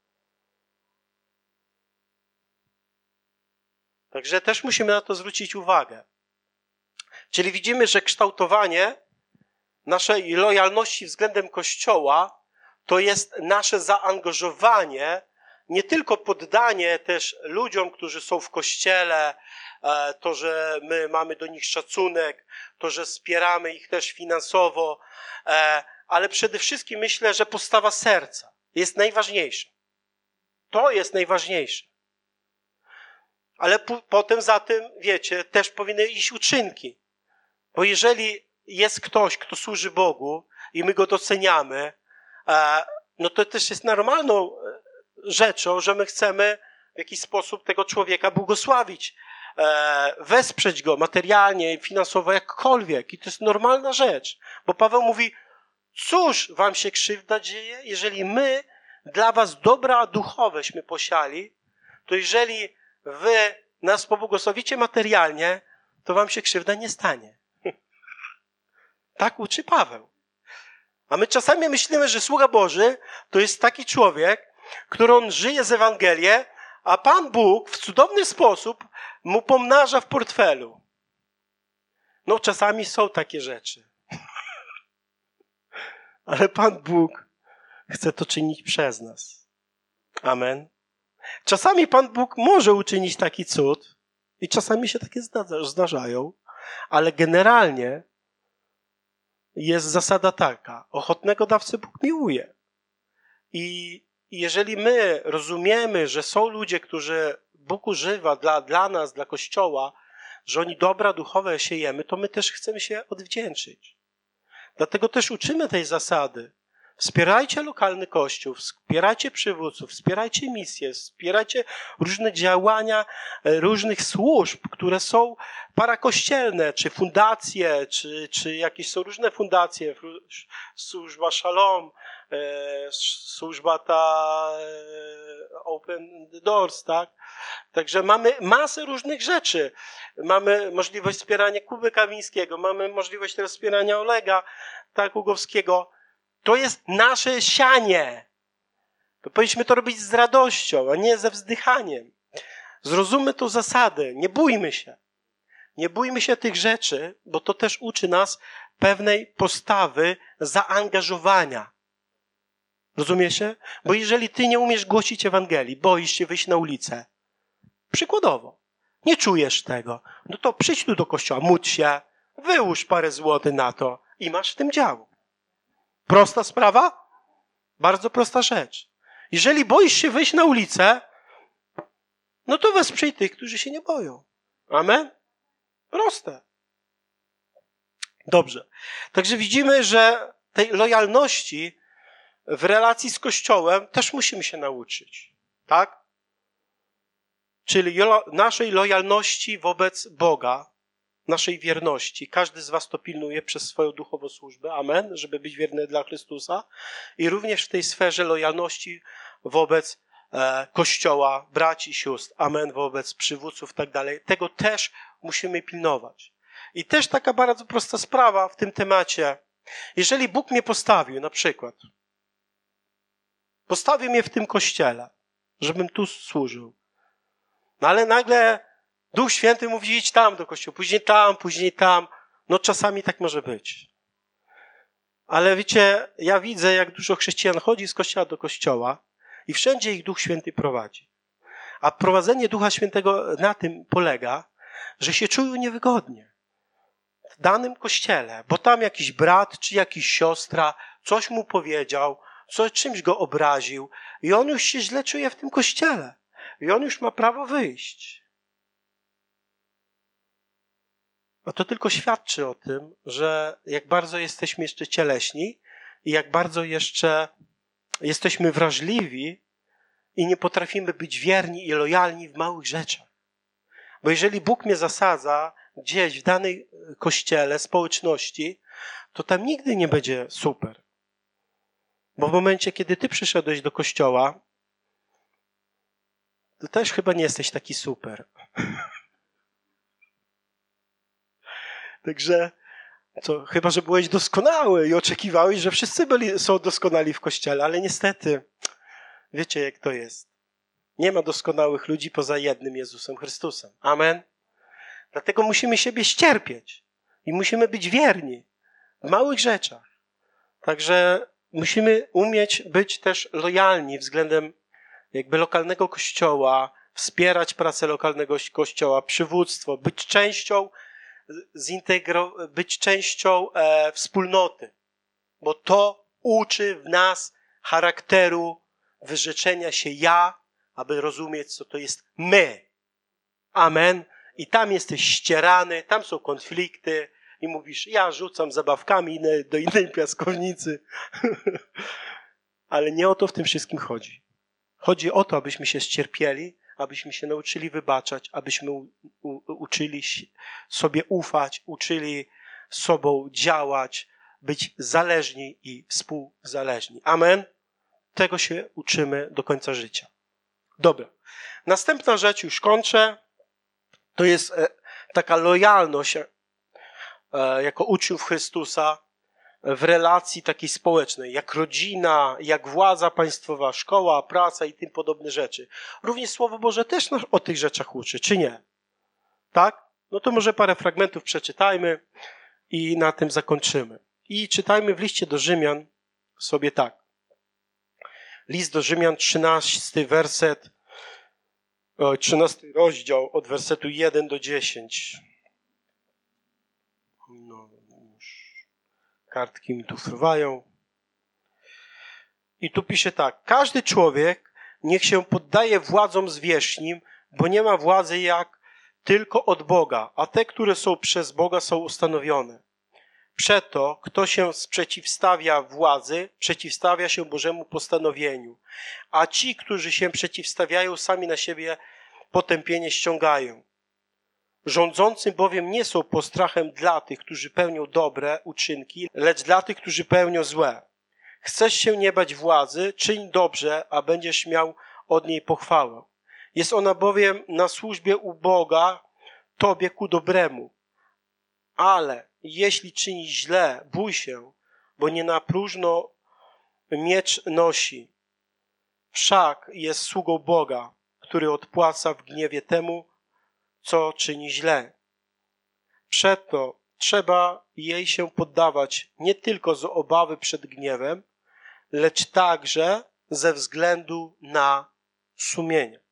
Speaker 1: Także też musimy na to zwrócić uwagę. Czyli widzimy, że kształtowanie naszej lojalności względem Kościoła to jest nasze zaangażowanie, nie tylko poddanie też ludziom, którzy są w Kościele, to, że my mamy do nich szacunek, to, że wspieramy ich też finansowo, ale przede wszystkim myślę, że postawa serca jest najważniejsza. To jest najważniejsze. Ale po, potem za tym, wiecie, też powinny iść uczynki. Bo jeżeli jest ktoś, kto służy Bogu i my go doceniamy, no to też jest normalną rzeczą, że my chcemy w jakiś sposób tego człowieka błogosławić, wesprzeć go materialnie, finansowo, jakkolwiek. I to jest normalna rzecz. Bo Paweł mówi, cóż wam się krzywda dzieje, jeżeli my dla was dobra duchoweśmy posiali, to jeżeli wy nas pobłogosławicie materialnie, to wam się krzywda nie stanie. Tak uczy Paweł. A my czasami myślimy, że sługa Boży to jest taki człowiek, który on żyje z Ewangelię, a Pan Bóg w cudowny sposób mu pomnaża w portfelu. No czasami są takie rzeczy. Ale Pan Bóg chce to czynić przez nas. Amen. Czasami Pan Bóg może uczynić taki cud i czasami się takie zdarzają, ale generalnie jest zasada taka. Ochotnego dawcę Bóg miłuje. I jeżeli my rozumiemy, że są ludzie, którzy Bóg używa dla, dla nas, dla Kościoła, że oni dobra duchowe siejemy, to my też chcemy się odwdzięczyć. Dlatego też uczymy tej zasady Wspierajcie lokalny kościół, wspierajcie przywódców, wspierajcie misje, wspierajcie różne działania różnych służb, które są parakościelne, czy fundacje, czy, czy jakieś są różne fundacje, służba Shalom, służba ta Open Doors, tak? Także mamy masę różnych rzeczy. Mamy możliwość wspierania Kuby Kamińskiego, mamy możliwość teraz wspierania Olega tak, Ługowskiego. To jest nasze sianie. To powinniśmy to robić z radością, a nie ze wzdychaniem. Zrozummy tą zasadę. Nie bójmy się. Nie bójmy się tych rzeczy, bo to też uczy nas pewnej postawy zaangażowania. Rozumiecie? Bo jeżeli ty nie umiesz głosić Ewangelii, boisz się wyjść na ulicę, przykładowo, nie czujesz tego, no to przyjdź tu do kościoła, módl się, wyłóż parę złotych na to i masz w tym działo. Prosta sprawa? Bardzo prosta rzecz. Jeżeli boisz się wyjść na ulicę, no to wesprzyj tych, którzy się nie boją. Amen? Proste. Dobrze. Także widzimy, że tej lojalności w relacji z Kościołem też musimy się nauczyć. Tak? Czyli naszej lojalności wobec Boga, naszej wierności. Każdy z was to pilnuje przez swoją duchową służbę. Amen. Żeby być wierny dla Chrystusa. I również w tej sferze lojalności wobec e, Kościoła, braci, sióstr. Amen. Wobec przywódców i tak dalej. Tego też musimy pilnować. I też taka bardzo prosta sprawa w tym temacie. Jeżeli Bóg mnie postawił, na przykład, postawił mnie w tym kościele, żebym tu służył. No ale nagle Duch Święty mówi, idź tam do kościoła, później tam, później tam. No czasami tak może być. Ale wiecie, ja widzę, jak dużo chrześcijan chodzi z kościoła do kościoła i wszędzie ich Duch Święty prowadzi. A prowadzenie Ducha Świętego na tym polega, że się czują niewygodnie w danym kościele, bo tam jakiś brat czy jakiś siostra coś mu powiedział, co, czymś go obraził i on już się źle czuje w tym kościele. I on już ma prawo wyjść. A to tylko świadczy o tym, że jak bardzo jesteśmy jeszcze cieleśni i jak bardzo jeszcze jesteśmy wrażliwi i nie potrafimy być wierni i lojalni w małych rzeczach. Bo jeżeli Bóg mnie zasadza gdzieś w danej kościele, społeczności, to tam nigdy nie będzie super. Bo w momencie, kiedy ty przyszedłeś do kościoła, to też chyba nie jesteś taki super. Także, to chyba, że byłeś doskonały i oczekiwałeś, że wszyscy byli, są doskonali w kościele, ale niestety, wiecie jak to jest. Nie ma doskonałych ludzi poza jednym Jezusem Chrystusem. Amen. Dlatego musimy siebie ścierpieć i musimy być wierni w małych rzeczach. Także musimy umieć być też lojalni względem jakby lokalnego kościoła, wspierać pracę lokalnego kościoła, przywództwo, być częścią, zintegro- być częścią e, wspólnoty. Bo to uczy w nas charakteru wyrzeczenia się ja, aby rozumieć, co to jest my. Amen. I tam jesteś ścierany, tam są konflikty i mówisz, ja rzucam zabawkami do innej piaskownicy. Ale nie o to w tym wszystkim chodzi. Chodzi o to, abyśmy się ścierpieli, abyśmy się nauczyli wybaczać, abyśmy u, u, uczyli sobie ufać, uczyli sobą działać, być zależni i współzależni. Amen. Tego się uczymy do końca życia. Dobra. Następna rzecz, już kończę, to jest e, taka lojalność e, jako uczniów Chrystusa w relacji takiej społecznej, jak rodzina, jak władza państwowa, szkoła, praca i tym podobne rzeczy. Również Słowo Boże też nas o tych rzeczach uczy, czy nie? Tak? No to może parę fragmentów przeczytajmy i na tym zakończymy. I czytajmy w liście do Rzymian sobie tak. List do Rzymian, trzynasty werset, trzynasty rozdział od wersetu jeden do dziesięć. No, już kartki mi tu fruwają. I tu pisze tak. Każdy człowiek niech się poddaje władzom zwierzchnim, bo nie ma władzy jak tylko od Boga, a te, które są przez Boga, są ustanowione. Przeto, kto się sprzeciwstawia władzy, przeciwstawia się Bożemu postanowieniu, a ci, którzy się przeciwstawiają, sami na siebie potępienie ściągają. Rządzący bowiem nie są postrachem dla tych, którzy pełnią dobre uczynki, lecz dla tych, którzy pełnią złe. Chcesz się nie bać władzy, czyń dobrze, a będziesz miał od niej pochwałę. Jest ona bowiem na służbie u Boga tobie ku dobremu. Ale jeśli czynisz źle, bój się, bo nie na próżno miecz nosi. Wszak jest sługą Boga, który odpłaca w gniewie temu, co czyni źle. Przeto trzeba jej się poddawać nie tylko z obawy przed gniewem, lecz także ze względu na sumienie.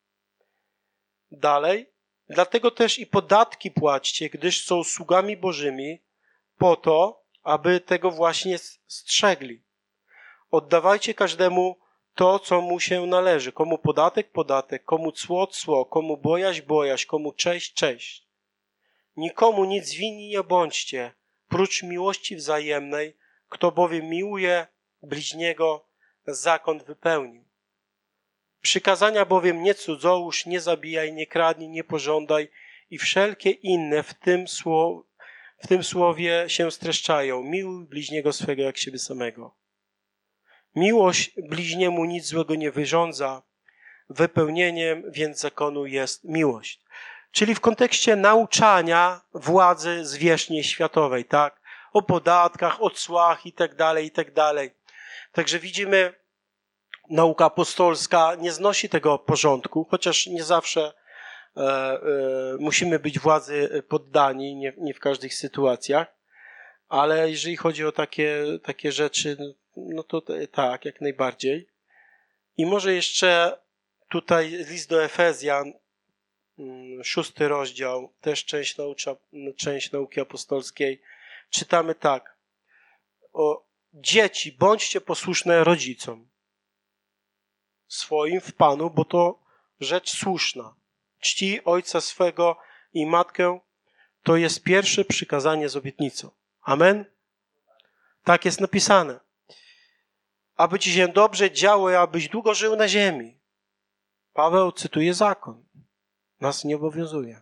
Speaker 1: Dalej, dlatego też i podatki płaćcie, gdyż są sługami Bożymi, po to, aby tego właśnie strzegli. Oddawajcie każdemu to, co mu się należy. Komu podatek, podatek, komu cło, cło, komu bojaźń, bojaźń, komu cześć, cześć. Nikomu nic winni nie bądźcie, prócz miłości wzajemnej, kto bowiem miłuje bliźniego, zakon wypełnił. Przykazania bowiem nie cudzołóż, nie zabijaj, nie kradnij, nie pożądaj i wszelkie inne w tym, słow, w tym słowie się streszczają. Miłuj bliźniego swego jak siebie samego. Miłość bliźniemu nic złego nie wyrządza, wypełnieniem więc zakonu jest miłość. Czyli w kontekście nauczania władzy zwierzchniej światowej, tak? O podatkach, o cłach i tak dalej, i tak dalej. Także widzimy, nauka apostolska nie znosi tego porządku, chociaż nie zawsze e, e, musimy być władzy poddani, nie, nie w każdych sytuacjach, ale jeżeli chodzi o takie, takie rzeczy, no to tak, jak najbardziej. I może jeszcze tutaj list do Efezjan, szósty rozdział, też część, naucza, część nauki apostolskiej, czytamy tak. O, dzieci, bądźcie posłuszne rodzicom swoim w Panu, bo to rzecz słuszna. Czci ojca swego i matkę, to jest pierwsze przykazanie z obietnicą. Amen? Tak jest napisane. Aby ci się dobrze działo i abyś długo żył na ziemi. Paweł cytuje zakon. Nas nie obowiązuje.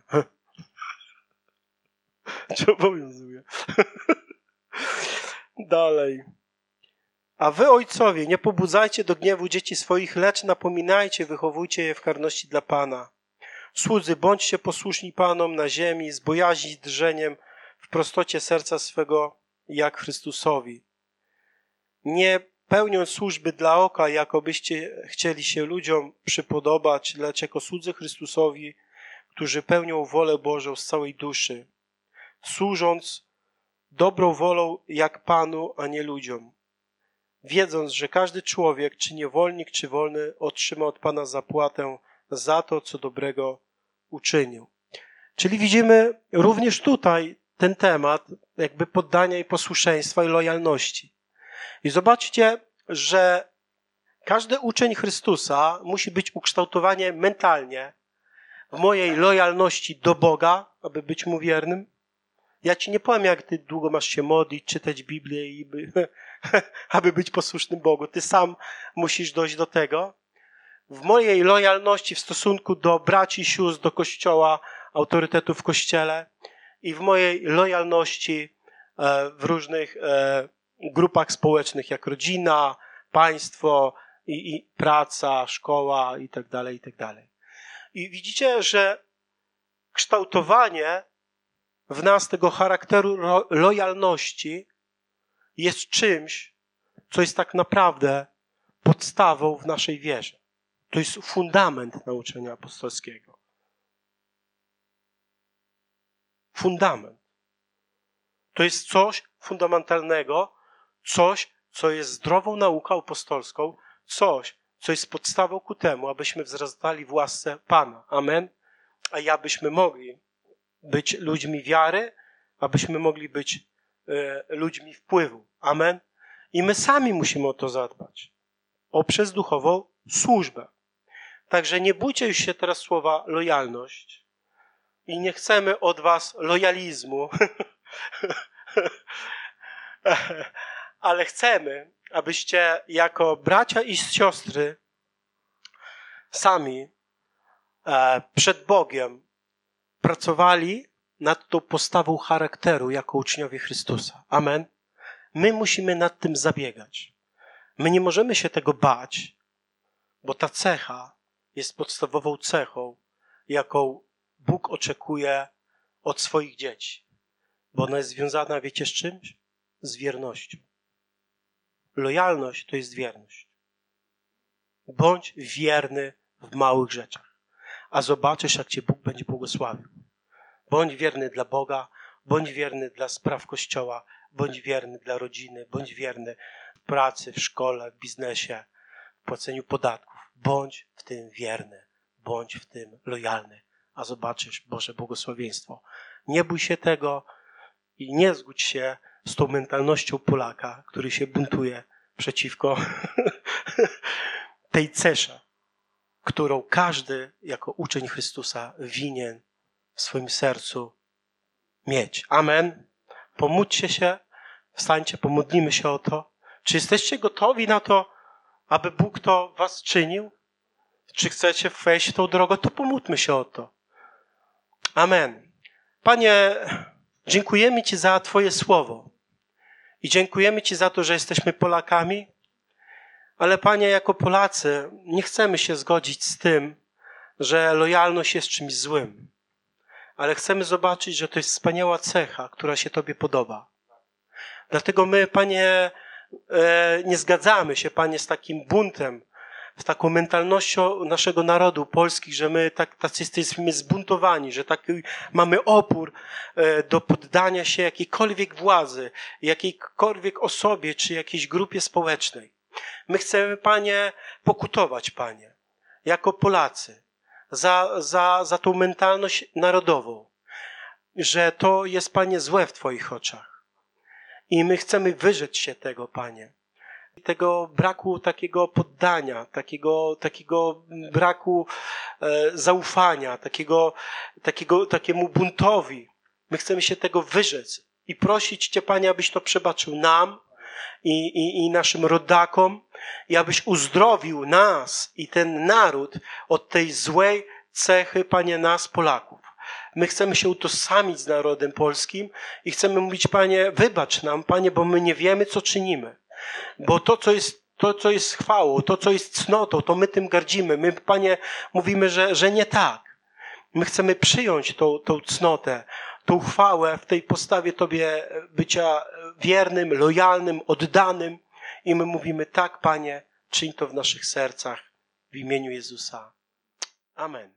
Speaker 1: Czy obowiązuje? Dalej. A wy, ojcowie, nie pobudzajcie do gniewu dzieci swoich, lecz napominajcie, wychowujcie je w karności dla Pana. Słudzy, bądźcie posłuszni Panom na ziemi, z bojaźni i drżeniem, w prostocie serca swego, jak Chrystusowi. Nie pełniąc służby dla oka, jakobyście chcieli się ludziom przypodobać, lecz jako słudzy Chrystusowi, którzy pełnią wolę Bożą z całej duszy, służąc dobrą wolą jak Panu, a nie ludziom. Wiedząc, że każdy człowiek, czy niewolnik, czy wolny, otrzyma od Pana zapłatę za to, co dobrego uczynił. Czyli widzimy również tutaj ten temat jakby poddania i posłuszeństwa i lojalności. I zobaczcie, że każdy uczeń Chrystusa musi być ukształtowany mentalnie w mojej lojalności do Boga, aby być Mu wiernym. Ja ci nie powiem, jak ty długo masz się modlić, czytać Biblię, i by, aby być posłusznym Bogu. Ty sam musisz dojść do tego. W mojej lojalności w stosunku do braci, sióstr, do Kościoła, autorytetu w Kościele i w mojej lojalności w różnych grupach społecznych, jak rodzina, państwo i, i praca, szkoła i tak dalej, i tak dalej. I widzicie, że kształtowanie w nas tego charakteru lojalności jest czymś, co jest tak naprawdę podstawą w naszej wierze. To jest fundament nauczania apostolskiego. Fundament. To jest coś fundamentalnego, coś, co jest zdrową nauką apostolską, coś, co jest podstawą ku temu, abyśmy wzrastali w łasce Pana. Amen. A ja byśmy mogli być ludźmi wiary, abyśmy mogli być e, ludźmi wpływu. Amen. I my sami musimy o to zadbać. Poprzez duchową służbę. Także nie bójcie już się teraz słowa lojalność i nie chcemy od was lojalizmu, Ale chcemy, abyście jako bracia i siostry sami e, przed Bogiem pracowali nad tą postawą charakteru jako uczniowie Chrystusa. Amen. My musimy nad tym zabiegać. My nie możemy się tego bać, bo ta cecha jest podstawową cechą, jaką Bóg oczekuje od swoich dzieci. Bo ona jest związana, wiecie, z czymś? Z wiernością. Lojalność to jest wierność. Bądź wierny w małych rzeczach, a zobaczysz, jak cię Bóg będzie błogosławił. Bądź wierny dla Boga, bądź wierny dla spraw Kościoła, bądź wierny dla rodziny, bądź wierny w pracy, w szkole, w biznesie, w płaceniu podatków. Bądź w tym wierny, bądź w tym lojalny, a zobaczysz Boże błogosławieństwo. Nie bój się tego i nie zgódź się z tą mentalnością Polaka, który się buntuje przeciwko tej cesze, którą każdy jako uczeń Chrystusa winien w swoim sercu mieć. Amen. Pomódźcie się, wstańcie, pomodlimy się o to. Czy jesteście gotowi na to, aby Bóg to was czynił? Czy chcecie wejść w tą drogę? To pomódlmy się o to. Amen. Panie, dziękujemy Ci za Twoje słowo i dziękujemy Ci za to, że jesteśmy Polakami, ale Panie, jako Polacy nie chcemy się zgodzić z tym, że lojalność jest czymś złym, ale chcemy zobaczyć, że to jest wspaniała cecha, która się Tobie podoba. Dlatego my, Panie, nie zgadzamy się, Panie, z takim buntem, z taką mentalnością naszego narodu polskich, że my tak, tacy jesteśmy zbuntowani, że taki mamy opór do poddania się jakiejkolwiek władzy, jakiejkolwiek osobie czy jakiejś grupie społecznej. My chcemy, Panie, pokutować, Panie, jako Polacy, za, za, za tą mentalność narodową, że to jest, Panie, złe w Twoich oczach. I my chcemy wyrzec się tego, Panie. Tego braku takiego poddania, takiego, takiego braku e, zaufania, takiego, takiego, takiemu buntowi. My chcemy się tego wyrzec i prosić Cię, Panie, abyś to przebaczył nam i, i, i naszym rodakom i abyś uzdrowił nas i ten naród od tej złej cechy, Panie, nas, Polaków. My chcemy się utożsamić z narodem polskim i chcemy mówić, Panie, wybacz nam, Panie, bo my nie wiemy, co czynimy. Bo to, co jest, to, co jest chwałą, to, co jest cnotą, to my tym gardzimy. My, Panie, mówimy, że, że nie tak. My chcemy przyjąć tą, tą cnotę, tą chwałę w tej postawie Tobie bycia wiernym, lojalnym, oddanym. I my mówimy, tak, Panie, czyń to w naszych sercach w imieniu Jezusa. Amen.